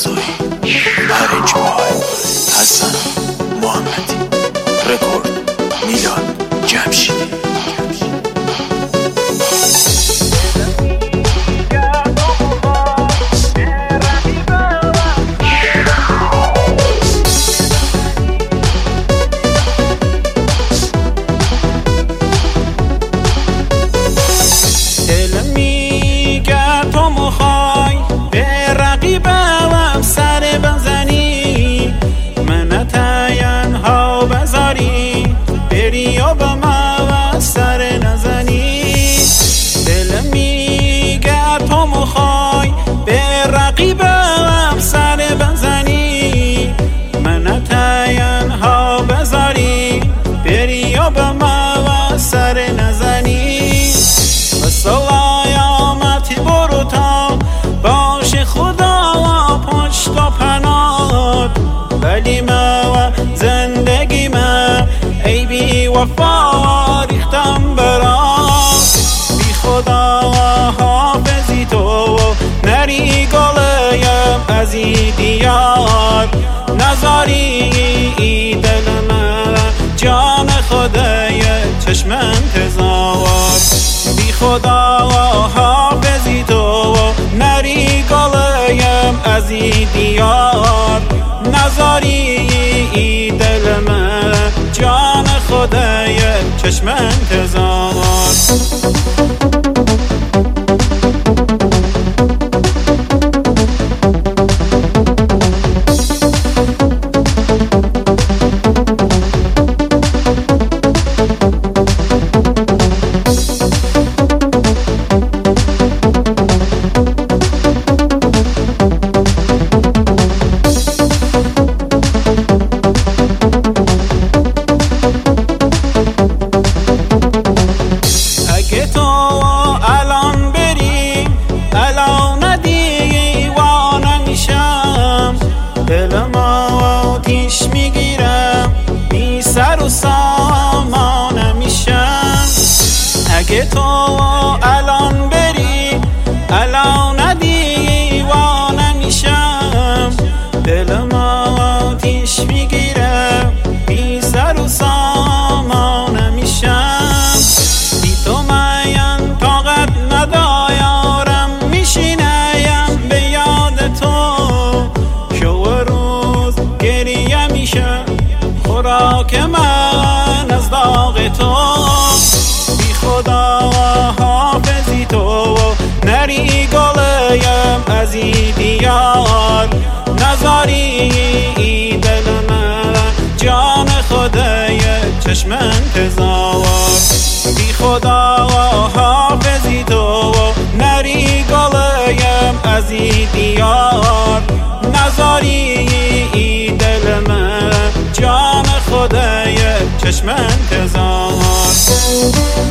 رضایی، برنجبای، حسن محمدی، رکورد میلاد جمشیدی. رقیبم سر بزنی من تنها بذاری بری و به ما سر نزنی مثل آیامتی برو تا باش خدا و پشت و پنات ولی ما زندگی من ای بی وفا ریختم برات بی خدا حافظی تو نری از این دیار نذاری دل من جان خدای چشم انتظار بی خدا و حافظی تو نری گلیم از این دیار نذاری دل من جان خدای چشم انتظار دلم آتیش میگیرم بی سر و سامان میشم اگه تو الان بری الان دیوانه میشم دلم آتیش میگیرم بی سر و سامان میشم بی تو من طاقت ندارم میشینم به یاد تو خوراک من از داغ تو بی خدا حافظی تو نری گلیم از این دیار نذاری دل من جان خدای چشم انتظار بی خدا حافظی تو نری گلیم از این دیار نذاری دل من جان خدای چشم انتظار